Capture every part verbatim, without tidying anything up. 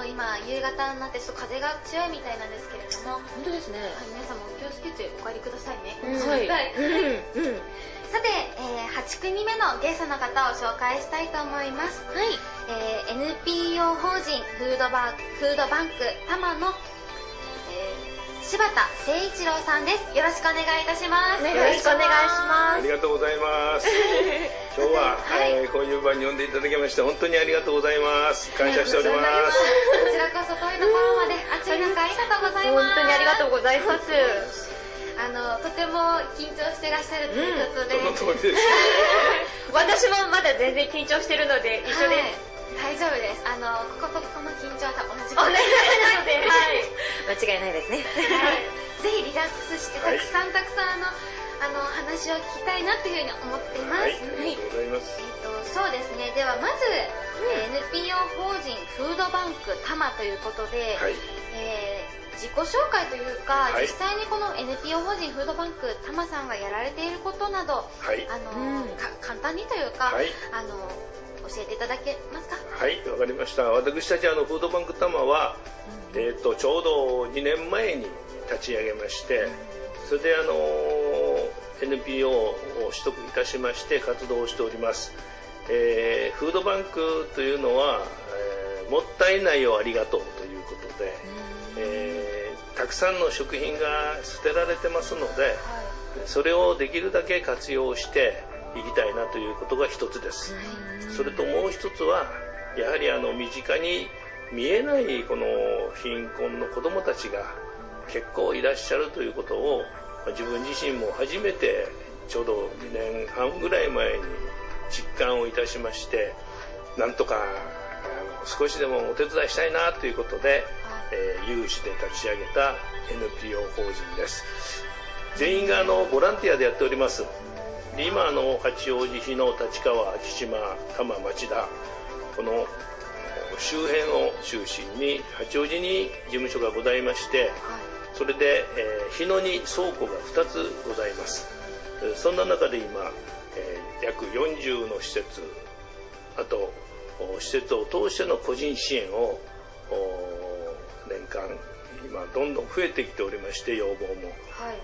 と今夕方になってちょっと風が強いみたいなんですけれども、 本当ですね、 はい、皆さんもお気をつけてお帰りくださいね。 うん、はい、 うんうん、さて、えー、はち組目のゲストの方を紹介したいと思います。 はい、 えー、エヌピーオー 法人フードバンク、フードバンク多摩の、えー、柴田誠一郎さんです。よろしくお願いいたします。 よろしくお願いします。 ありがとうございます。今日は、はい、えー、こういう場に呼んでいただきまして本当にありがとうございます。感謝しております。 こちらこそ遠いところまで暑い中ありがとうございます。 本当にありがとうございます。 あのとても緊張してらっしゃるということで、 うん、その通りです。 私もまだ全然緊張してるので一緒です。 はい、大丈夫です。あのこことこの緊張は同じ同じなので、はい、間違いないですね。 はい、ぜひリラックスしてたくさんたくさんあのあの話を聞きたいなというふうに思っています。 はい、ありがとうございます。 えっとそうですね。ではまず、うん、エヌピーオー 法人フードバンク多摩ということで、はい、えー、自己紹介というか、はい、実際にこの エヌピーオー 法人フードバンク多摩さんがやられていることなど、はい、あの、うん、簡単にというか、はい、あの教えていただけますか？ はい、わかりました。私たちあのフードバンク多摩は、うん、えー、とちょうどにねんまえに立ち上げまして、うん、それであの エヌピーオー を取得いたしまして活動をしております。えー、フードバンクというのは、えー、もったいないをありがとうということで、えー、たくさんの食品が捨てられてますので、はい、それをできるだけ活用していきたいなということが一つです。それともう一つはやはりあの身近に見えないこの貧困の子どもたちが結構いらっしゃるということを自分自身も初めてちょうどにねんはんぐらい前に実感をいたしまして、なんとか少しでもお手伝いしたいなということで、えー、有志で立ち上げた エヌピーオー 法人です。全員があのボランティアでやっております。で今あの八王子、日野、立川、昭島、多摩、町田、この周辺を中心に八王子に事務所がございまして、それで、えー、日野に倉庫がふたつございます。そんな中で今、えー、約よんじゅうの施設、あと施設を通しての個人支援を年間今どんどん増えてきておりまして、要望も、はい、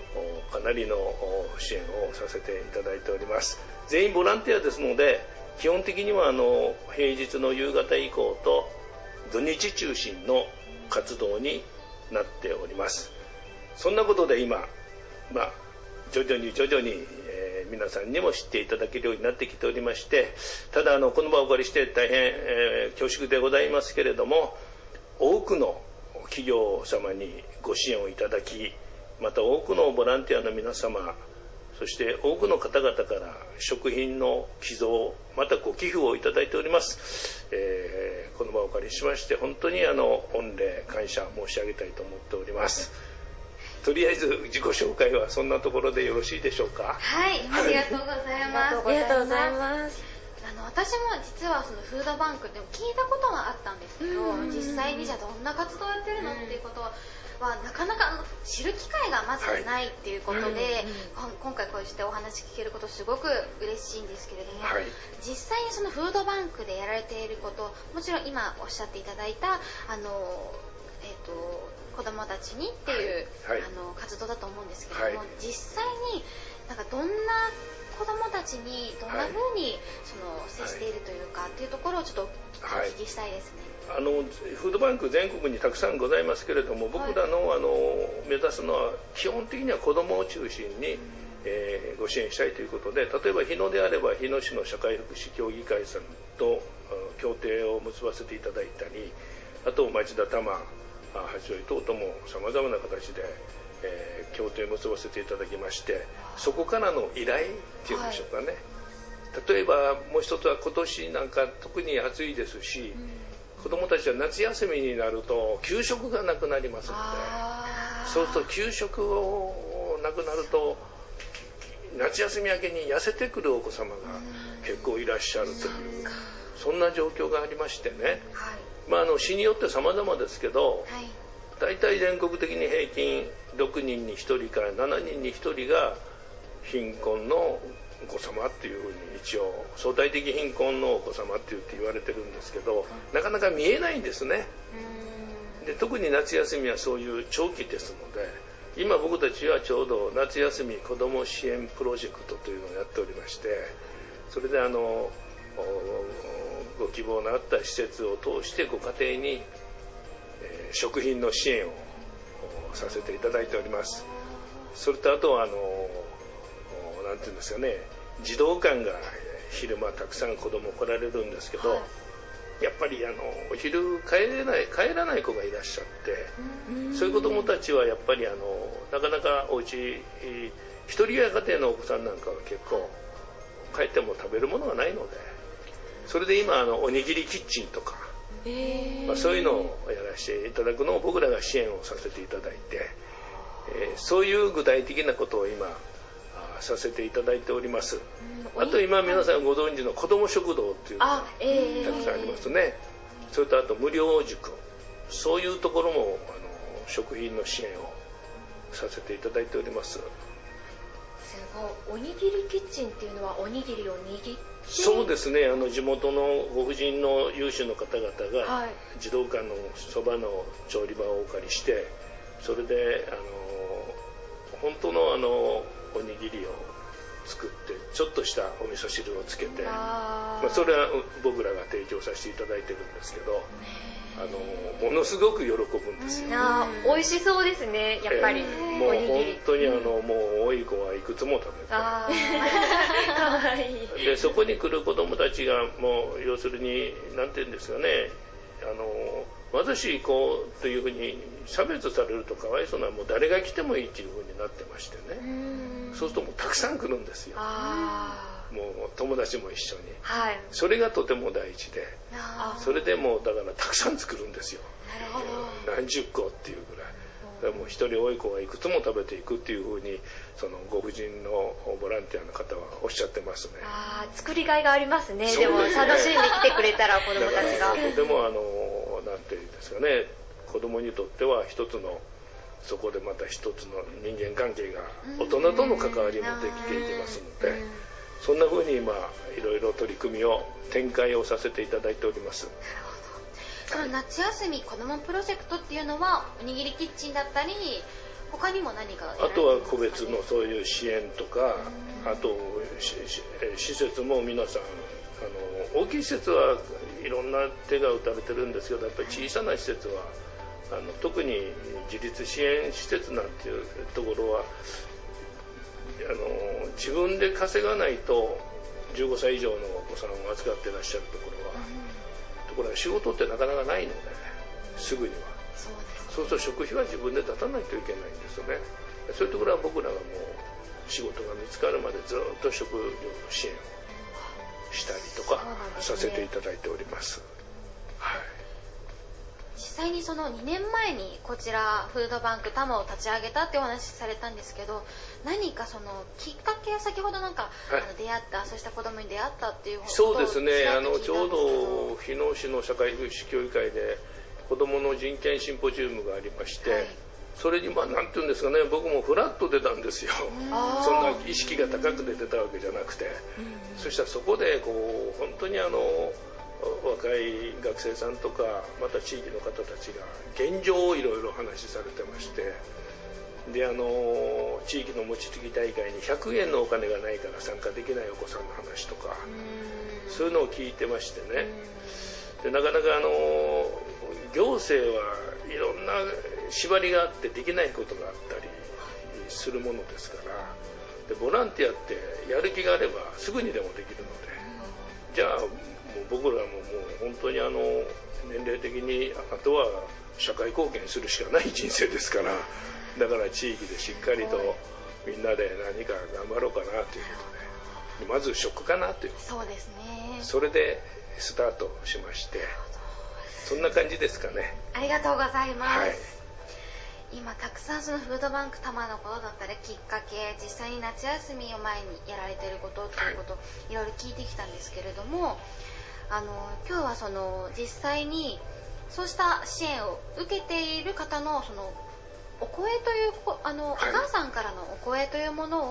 かなりの支援をさせていただいております。全員ボランティアですので、基本的にはあの平日の夕方以降と土日中心の活動になっております。そんなことで今、まあ、徐々に徐々に、えー、皆さんにも知っていただけるようになってきておりまして、ただあのこの場をお借りして大変、えー、恐縮でございますけれども、多くの企業様にご支援をいただき、また多くのボランティアの皆様、そして多くの方々から食品の寄贈、またご寄付をいただいております。えー、この場をお借りしまして本当にあの御礼感謝申し上げたいと思っております。とりあえず自己紹介はそんなところでよろしいでしょうか。 はい、ありがとうございます。 ありがとうございます。 あの私も実はそのフードバンクでも聞いたことがあったんですけど、実際にじゃあどんな活動をやってるのっていうことはなかなか知る機会がまずないっていうことで、はい、今回こうしてお話聞けることすごく嬉しいんですけれども、はい、実際にそのフードバンクでやられていること、もちろん今おっしゃっていただいたあの、えーと、子どもたちにっていう、はいはい、あの活動だと思うんですけれども、はい、実際になんかどんな子どもたちにどんな風にその接しているというかっていうところをちょっとお聞きしたいですね。 あのフードバンク全国にたくさんございますけれども、僕らの、あの目指すのは基本的には子どもを中心に、えー、ご支援したいということで、例えば日野であれば日野市の社会福祉協議会さんと協定を結ばせていただいたり、あと町田、多摩、八王子等々もさまざまな形で、えー、協定を結ばせていただきまして、そこからの依頼っていうんでしょうかね、はい、例えばもう一つは今年なんか特に暑いですし、うん、子どもたちは夏休みになると給食がなくなりますので、そうすると給食をなくなると夏休み明けに痩せてくるお子様が結構いらっしゃるという、そんな状況がありましてね、はい、まあ、あの市によって様々ですけど、はい、大体全国的に平均ろくにんにひとりからしちにんにひとりが貧困のお子様っていうふうに一応相対的貧困のお子様って言って言われてるんですけど、なかなか見えないんですね。 で特に夏休みはそういう長期ですので、今僕たちはちょうど夏休み子ども支援プロジェクトというのをやっておりまして、それであのご希望のあった施設を通してご家庭に、えー、食品の支援をさせていただいております。それとあとはあのなんていうんですかね、児童館が昼間たくさん子供来られるんですけど、はい、やっぱりあのお昼帰れない帰らない子がいらっしゃって、そういう子供たちはやっぱりあのなかなかお家一人親家庭のお子さんなんかは結構帰っても食べるものがないので、それで今あのおにぎりキッチンとか、えーまあ、そういうのをやらせていただくのを僕らが支援をさせていただいて、えー、そういう具体的なことを今させていただいております。あと今皆さんご存知の子ども食堂っていうのがたくさんありますね。それとあと無料塾、そういうところもあの食品の支援をさせていただいております。 すごい。おにぎりキッチンっていうのはおにぎりを握って、 そうですね、あの地元のご婦人の有志の方々が、はい、児童館のそばの調理場をお借りして、それであの本当のあのおにぎりを作ってちょっとしたお味噌汁をつけて、あ、まあ、それは僕らが提供させていただいてるんですけど、あのものすごく喜ぶんですよ。 あ、美味しそうですね、やっぱり、えー、 もう本当にあの、もう多い子はいくつも食べて、あかわいい。でそこに来る子どもたちがもう要するに何て言うんですかね、あの貧しい子というふうに差別されるとかわいそうな、もう誰が来てもいいっていうふうになってましてね、そうするともうたくさん来るんですよ。あ、もう友達も一緒に、はい、それがとても大事で、それでもうだからたくさん作るんですよ。なるほど。何十個っていうぐらい。だからもう一人多い子がいくつも食べていくっていうふうに、そのご婦人のボランティアの方はおっしゃってますね。あ、 作りがいがありますね。でも楽しんで来てくれたら子どもたちが。 とてもあのなんていうんですかね、子供にとっては一つの、そこでまた一つの人間関係が大人との関わりもできていきますので、そんな風に今いろいろ取り組みを展開をさせていただいております。なるほど。その夏休み子どもプロジェクトっていうのはおにぎりキッチンだったり他にも何かやられてますかね？ あとは個別のそういう支援とか、あと施設も皆さん、あの大きい施設はいろんな手が打たれてるんですけど、やっぱり小さな施設はあの特に自立支援施設なんていうところはあの自分で稼がないとじゅうごさい以上のお子さんを預かってらっしゃるところは、ところが仕事ってなかなかないので、すぐにはそうですね。そうすると食費は自分で立たないといけないんですよね。そういうところは僕らがもう仕事が見つかるまでずっと食料の支援をしたりとかさせていただいております。はい。 実際にそのにねんまえにこちらフードバンクタマを立ち上げたってお話されたんですけど、何かそのきっかけは先ほどなんか、はい、あの出会ったそうした子供に出会ったっていうことをそうですね、あのちょうど日野市の社会福祉協議会で子どもの人権シンポジウムがありまして、はい、それにまあなんていうんですかね、僕もフラッと出たんですよ。そんな意識が高くて出たわけじゃなくて、そしたらそこでこう本当にあの若い学生さんとかまた地域の方たちが現状をいろいろ話しされてまして、であの地域の餅つき大会にひゃくえんのお金がないから参加できないお子さんの話とか、そういうのを聞いてましてね、でなかなかあの行政はいろんな縛りがあってできないことがあったりするものですから、でボランティアってやる気があればすぐにでもできるので、じゃあもう僕らももう本当にあの年齢的にあとは社会貢献するしかない人生ですから、だから地域でしっかりとみんなで何か頑張ろうかなということで、まず食かなという、 そうですね、 それでスタートしまして、そんな感じですかね。 ありがとうございます、はい、今たくさんそのフードバンク多摩のことだったりきっかけ、実際に夏休みを前にやられていることということをいろいろ聞いてきたんですけれども、あの今日はその実際にそうした支援を受けている方のそのお声というあの、はい、お母さんからのお声というものを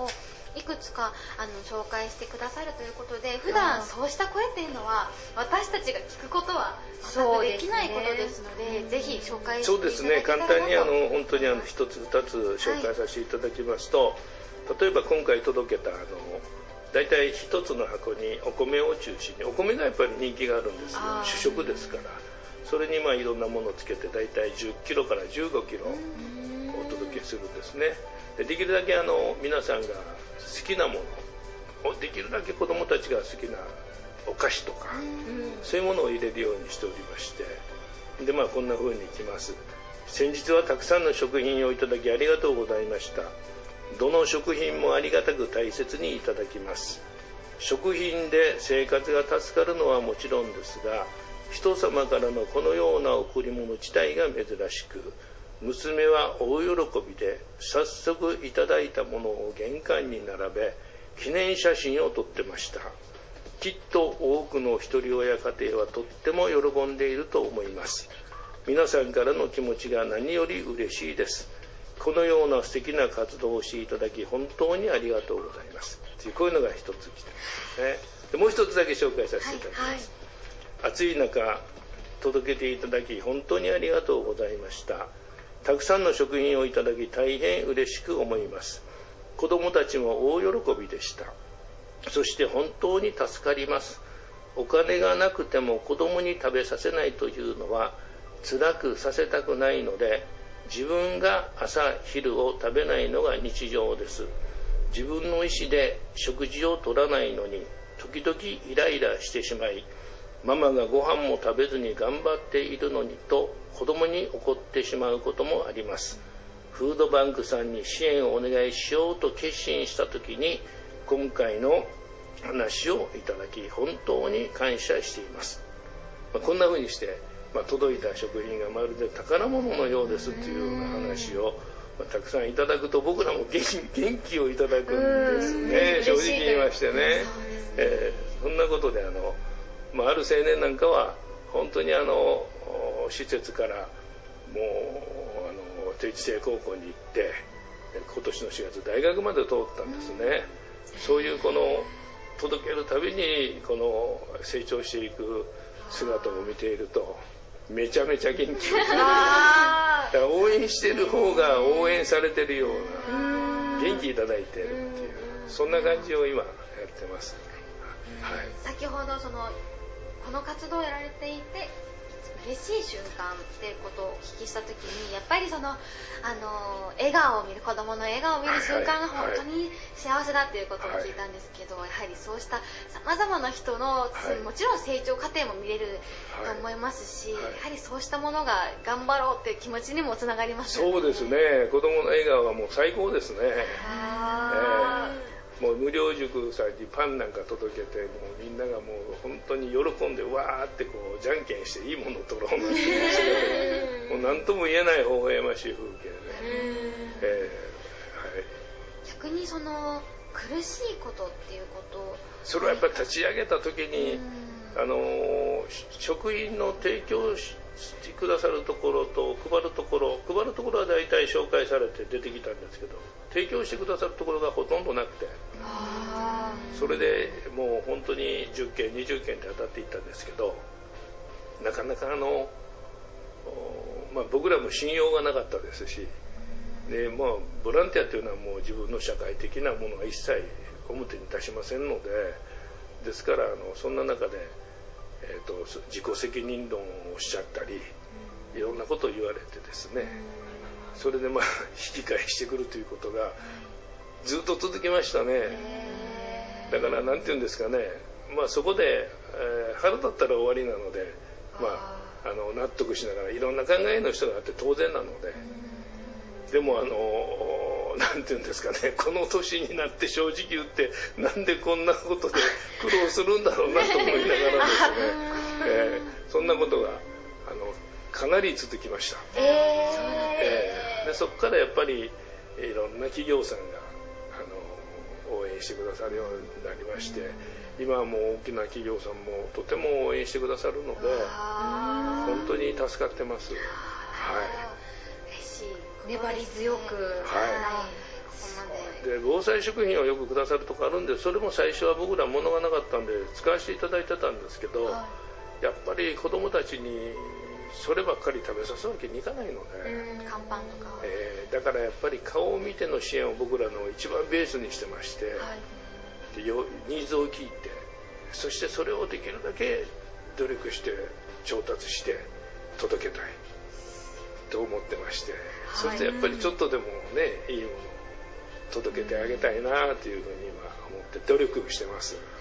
いくつかあの紹介してくださるということで、普段そうした声っていうのは私たちが聞くことは全くできないことですので、ぜひ紹介していただけたらなと。 そうですね、簡単にあの本当にあの一つ二つ紹介させていただきますと、はい、例えば今回届けたあの大体一つの箱にお米を中心に、お米がやっぱり人気があるんですよ、主食ですから。それにまあいろんなものをつけて大体じゅっキロからじゅうごキロお届けするんですね。で、できるだけあの皆さんが好きなものを、できるだけ子どもたちが好きなお菓子とか、そういうものを入れるようにしておりまして、でまあこんな風にいきます。先日はたくさんの食品をいただきありがとうございました。どの食品もありがたく大切にいただきます。食品で生活が助かるのはもちろんですが、人様からのこのような贈り物自体が珍しく、娘は大喜びで早速いただいたものを玄関に並べ、記念写真を撮ってました。きっと多くの一人親家庭はとっても喜んでいると思います。皆さんからの気持ちが何より嬉しいです。このような素敵な活動をしていただき本当にありがとうございます。こういうのが一つ来てますね。でもう一つだけ紹介させていただきます。はいはい、暑い中届けていただき本当にありがとうございました。たくさんの食品をいただき大変嬉しく思います。子どもたちも大喜びでした。そして本当に助かります。お金がなくても子どもに食べさせないというのは辛くさせたくないので、自分が朝昼を食べないのが日常です。自分の意思で食事を取らないのに時々イライラしてしまい、ママがご飯も食べずに頑張っているのにと子供に怒ってしまうこともあります。フードバンクさんに支援をお願いしようと決心した時に今回の話をいただき本当に感謝しています。まあ、こんな風にして、まあ、届いた食品がまるで宝物のようですというような話を、まあ、たくさんいただくと僕らも 元, 元気をいただくんですね、正直言いましてね。えー、そんなことであのまあ、ある青年なんかは本当にあの施設からもうあの定時制高校に行って今年のしがつ大学まで通ったんですね。そういうこの届けるたびにこの成長していく姿を見ているとめちゃめちゃ元気をいただいて、だから応援している方が応援されてるような元気いただいているっていう、そんな感じを今やってます。はい、 先ほどそのこの活動をやられていて嬉しい瞬間っていうことをお聞きした時に、やっぱりそのあの笑顔を見る、子供の笑顔を見る瞬間が本当に幸せだっていうことを聞いたんですけど、やはりそうしたさまざまな人の、はい、もちろん成長過程も見れると思いますし、はいはい、やはりそうしたものが頑張ろうっていう気持ちにもつながりますよね。 そうですね、子供の笑顔はもう最高ですね。あ、えーもう無料塾さんにパンなんか届けて、もうみんながもう本当に喜んでわーってこうじゃんけんしていいものを取ろうなんていう姿でもう何とも言えない微笑ましい風景で、えーはい、 逆にその苦しいことっていうこと、 それはやっぱり立ち上げた時にあの食品の提供してくださるところと配るところ配るところは大体紹介されて出てきたんですけど、提供してくださるところがほとんどなくて、それでもう本当にじゅっけんにじゅっけんって当たっていったんですけど、なかなかあの、まあ、僕らも信用がなかったですし、で、まあ、ボランティアというのはもう自分の社会的なものは一切表に出しませんので、ですからあのそんな中で、えーと、自己責任論をおっしゃったりいろんなことを言われてですね、それでまあ引き返してくるということがずっと続きましたね。だからなんて言うんですかね、まあ、そこで、えー、腹立ったら終わりなので、まあ、あの納得しながらいろんな考えの人があって当然なので、でもあのなんて言うんですかね、この年になって正直言ってなんでこんなことで苦労するんだろうなと思いながらですね、えー、そんなことがあのかなり続きました。えーえー、でそこからやっぱりいろんな企業さんがあの応援してくださるようになりまして、今はもう大きな企業さんもとても応援してくださるので本当に助かってます。はい、 粘り強く、 はい、ここまでで防災食品をよくくださるとこあるんで、それも最初は僕ら物がなかったんで使わせていただいてたんですけど、はい、やっぱり子どもたちにそればっかり食べさすわけにいかないので、 乾パンとか、 えー、だからやっぱり顔を見ての支援を僕らの一番ベースにしてまして、はい、でニーズを聞いて、そしてそれをできるだけ努力して調達して届けたいと思ってまして、そしてやっぱりちょっとでもね、いいものを届けてあげたいなというふうに今思って努力してます。はい、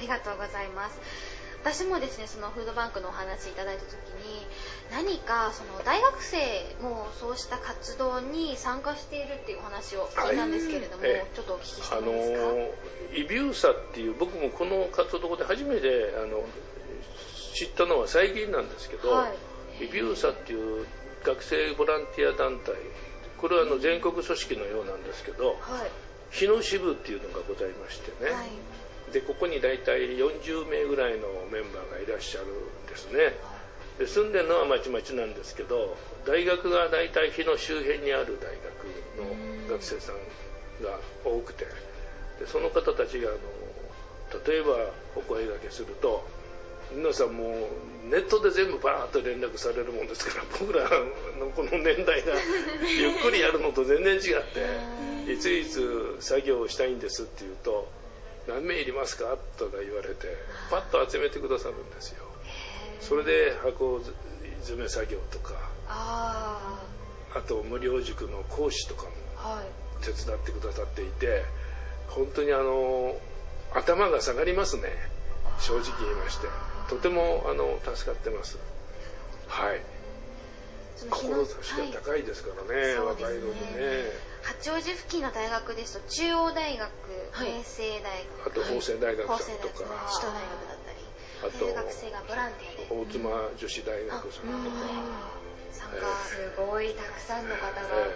ありがとうございます。私もですね、そのフードバンクのお話いただいた時に、何かその大学生もそうした活動に参加しているっていうお話を聞いたんですけれども、はい、ちょっとお聞きしてもいいですか。あのイビューサっていう、僕もこの活動で初めてあの知ったのは最近なんですけど、はい、イビューサっていう学生ボランティア団体、これはあの全国組織のようなんですけど、はい、日野支部っていうのがございましてね、はい、でここに大体よんじゅうめいぐらいのメンバーがいらっしゃるんですね。で住んでるのはまちまちなんですけど、大学が大体日野周辺にある大学の学生さんが多くて、でその方たちがあの例えばお声掛けすると、皆さんもうネットで全部バーッと連絡されるもんですから、僕らのこの年代がゆっくりやるのと全然違って、いついつ作業をしたいんですって言うと、何名いりますかとか言われて、パッと集めてくださるんですよ。それで箱詰め作業とか、 あ, あと無料塾の講師とかも手伝ってくださっていて、本当にあの頭が下がりますね、正直言いまして。とてもあの助かってます。はい、志が高いですからね、はい、若いのにね。 八王子付近の大学ですと中央大学、はい、明星大学、 あと法政大学さんとか、 首都大学だったり、あと学生がボランティアで大妻女子大学さんとか、 参加、すごいたくさんの方が、えーはい、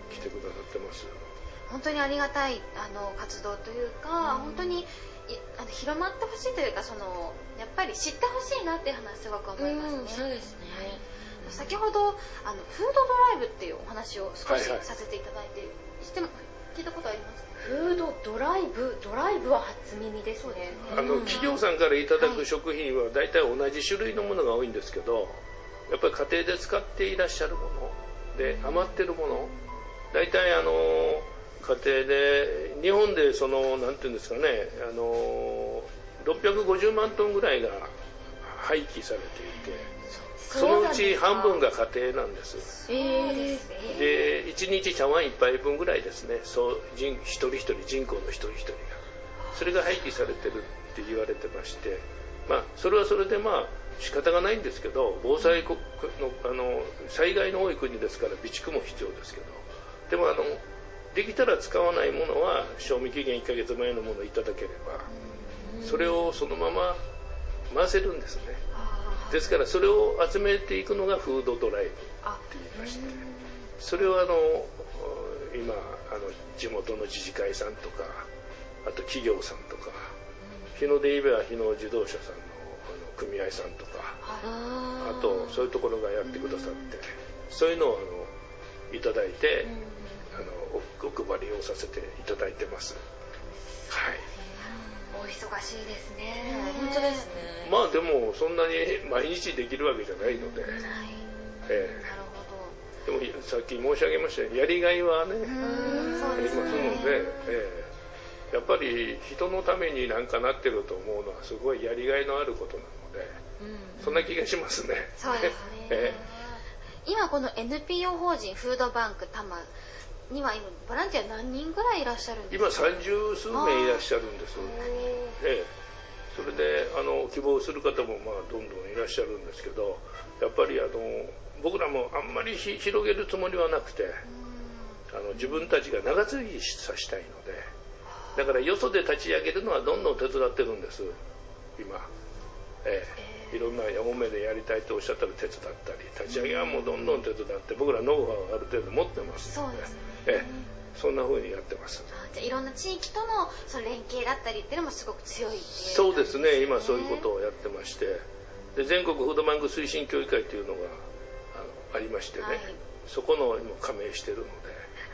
来てくださってます。 本当にありがたいあの活動というか、うん、本当にあの広まってほしいというか、そのやっぱり知ってほしいなっていう話すごく思いますね。うん、そうですね。はい、先ほどあのフードドライブっていうお話を少しさせていただいて、はいはい、しても聞いたことありますか？ フードドライブ、ドライブは初耳ですね。 あの企業さんからいただく食品は大体同じ種類のものが多いんですけど、やっぱり家庭で使っていらっしゃるもので余ってるもの、大体あの家庭で日本でそのなんていうんですかね、あのろっぴゃくごじゅうまんトンぐらいが廃棄されていて、そのうち半分が家庭なんです。えー、でいちにち茶碗一杯分ぐらいですね、そう人一人一人、人口の一人一人がそれが廃棄されてるって言われてまして、まあそれはそれでまあ仕方がないんですけど、防災国のあの災害の多い国ですから備蓄も必要ですけど、でもあのできたら使わないものは賞味期限いっかげつまえのものをいただければ、それをそのまま回せるんですね。ですからそれを集めていくのがフードドライブって言いまして、それをあの今あの地元の自治会さんとか、あと企業さんとか、日野で言えば日野自動車さんのあの組合さんとか、あとそういうところがやってくださって、そういうのをあのいただいて、あの お, お配りをさせていただいてます。はい。 お忙しいですね。本当ですね。 まあでもそんなに毎日できるわけじゃないので、はい、えー、 なるほど。でもさっき申し上げましたようにやりがいはねありますので、えー、やっぱり人のためになんかなってると思うのはすごいやりがいのあることなので、うん、そんな気がしますね。 そうですね。えー、今この エヌピーオー 法人フードバンク多摩には今ボランティア何人ぐらいいらっしゃるんですか？ 今三十数名いらっしゃるんです。ええ、それであの希望する方もまあどんどんいらっしゃるんですけど、やっぱりあの僕らもあんまり広げるつもりはなくて、あの自分たちが長続きさせたいので、だからよそで立ち上げるのはどんどん手伝ってるんです今。ええ、いろんな方面でやりたいとおっしゃったら手伝ったり、立ち上げはもうどんどん手伝って、僕らノウハウをある程度持ってますので、そうですね、ええ、そんな風にやってます。 じゃあいろんな地域とのその連携だったりっていうのもすごく強いっていう、ね、 そうですね、今そういうことをやってまして、で全国フードバンク推進協議会というのが あ, のありましてね、はい、そこの今加盟してるので、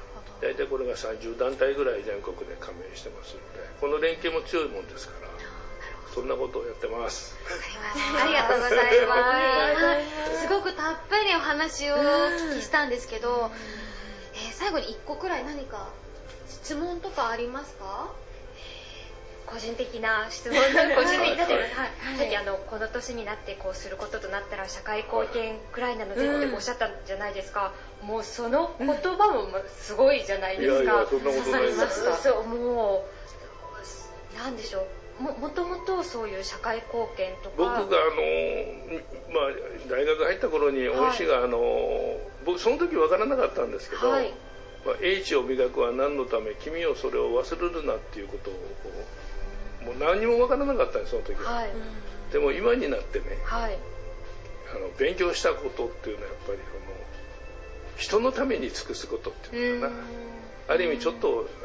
大体これがさんじゅうだんたいぐらい全国で加盟してますので、この連携も強いもんですから、そんなことをやってます。 ありがとうございます。すごくたっぷりお話をお聞きしたんですけど、えー、最後にいっこくらい何か質問とかありますか？ 個人的な質問個人的な、はい、さっきあのこの年になってこうすることとなったら社会貢献くらいなのでっておっしゃったんじゃないですか。もうその言葉もすごいじゃないですか。 いやいや、そんなことないです。 そうもうなんでしょう。も, もともとそういう社会貢献とか、 僕があの、まあ、大学入った頃に恩師が、はい、あの僕その時分からなかったんですけど、はい、まあ、英知を磨くは何のため、君をそれを忘れるなっていうことをもう何にも分からなかったんです、その時は、はい、でも今になってね、はい、あの勉強したことっていうのはやっぱりあの人のために尽くすことっていうのかな、ある意味ちょっとあの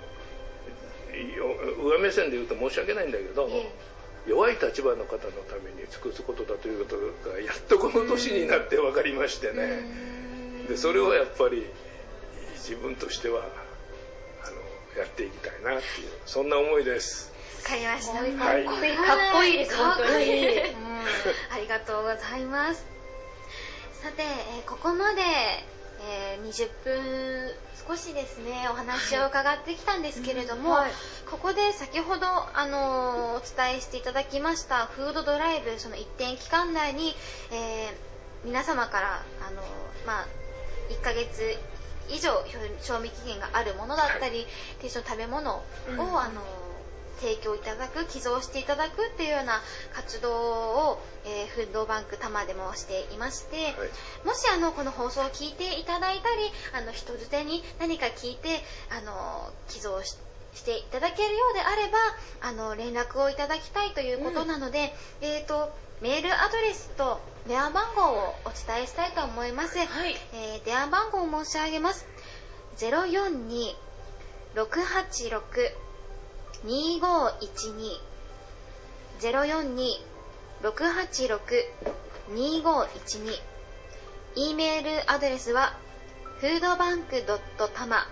上目線で言うと申し訳ないんだけど、弱い立場の方のために尽くすことだということがやっとこの年になって分かりましてね、でそれをやっぱり自分としてはあのやっていきたいなっていう、そんな思いです。 わかりました。 かっこいい、かっこいいです、本当に。 ありがとうございます。さて、えー、ここまで、えー、にじゅっぷん少しですねお話を伺ってきたんですけれども、はい、ここで先ほど、あのー、お伝えしていただきましたフードドライブ、その一定期間内に、えー、皆様から、あのーまあ、いっかげつ以上賞味期限があるものだったり、はい、その食べ物を、うん、あのー提供いただく、寄贈していただくっていうような活動を、えー、フードバンク多摩でもしていまして、はい、もしあのこの放送を聞いていただいたり、あの人づてに何か聞いてあの寄贈 し, していただけるようであれば、あの連絡をいただきたいということなので、うん、えーとメールアドレスと電話番号をお伝えしたいと思います、はい、えー、電話番号を申し上げます。 ゼロよんに ろくはちろく にごいちに ゼロよんに ろくはちろく にごいちに、 E メールアドレスはフードバンク ドットタマ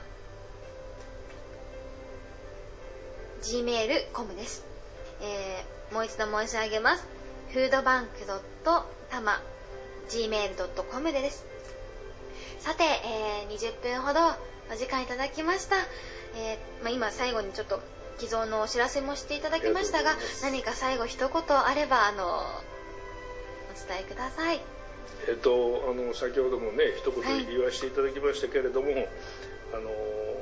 ジーメールドットコム です、えー、もう一度申し上げます。フードバンク ドットタマ ジーメールドットコム です。さて、えー、にじゅっぷんほどお時間いただきました、えーまあ、今最後にちょっと寄贈のお知らせもしていただきましたが、何か最後一言あればあのお伝えください。 えっとあの先ほどもね一言言わせていただきましたけれども、はい、あの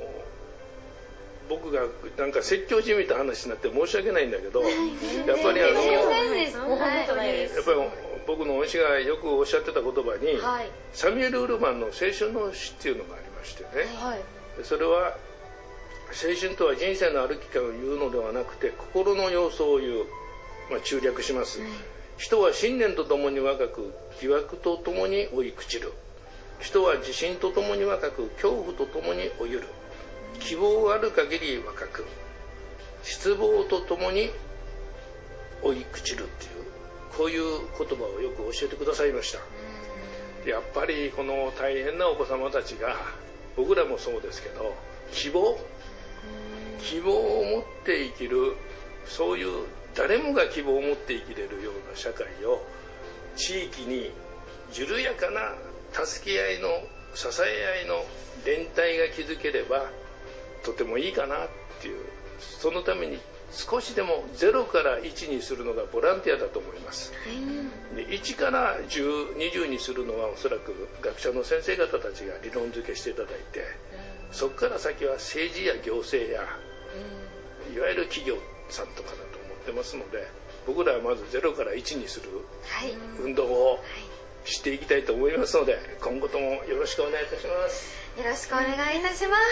僕がなんか説教じみた話になって申し訳ないんだけど、はい、やっぱりあのやっぱり僕の恩師がよくおっしゃってた言葉に、はい、サミュエル・ウルマンの青春の詩っていうのがありましてね、はい、それは青春とは人生の歩き方を言うのではなくて心の様子を言う、まあ、中略します、うん、人は信念とともに若く疑惑とともに老い朽ちる。人は自信とともに若く恐怖とともに老ゆる。希望がある限り若く失望とともに老い朽ちるっていう、こういう言葉をよく教えてくださいました。うん、やっぱりこの大変なお子様たちが、僕らもそうですけど、希望希望を持って生きる、そういう誰もが希望を持って生きれるような社会を地域に緩やかな助け合いの支え合いの連帯が築ければとてもいいかなっていう、そのために少しでもゼロからいちにするのがボランティアだと思います。でいちからじゅう、にじゅうにするのはおそらく学者の先生方たちが理論付けしていただいて、そこから先は政治や行政やいわゆる企業さんとかだと思ってますので、僕らはまずゼロからいちにする運動をしていきたいと思いますので、今後ともよろしくお願いいたします。 よろしくお願いいたします。はい、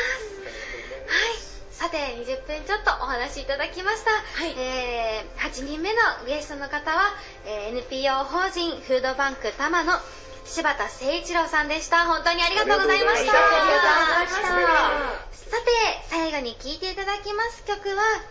さてにじゅっぷんちょっとお話しいただきました、はい、えー、はちにんめのゲストの方は、えー、エヌピーオー 法人フードバンク多摩の柴田誠一郎さんでした。本当にありがとうございました。さて最後に聴いていただきます曲は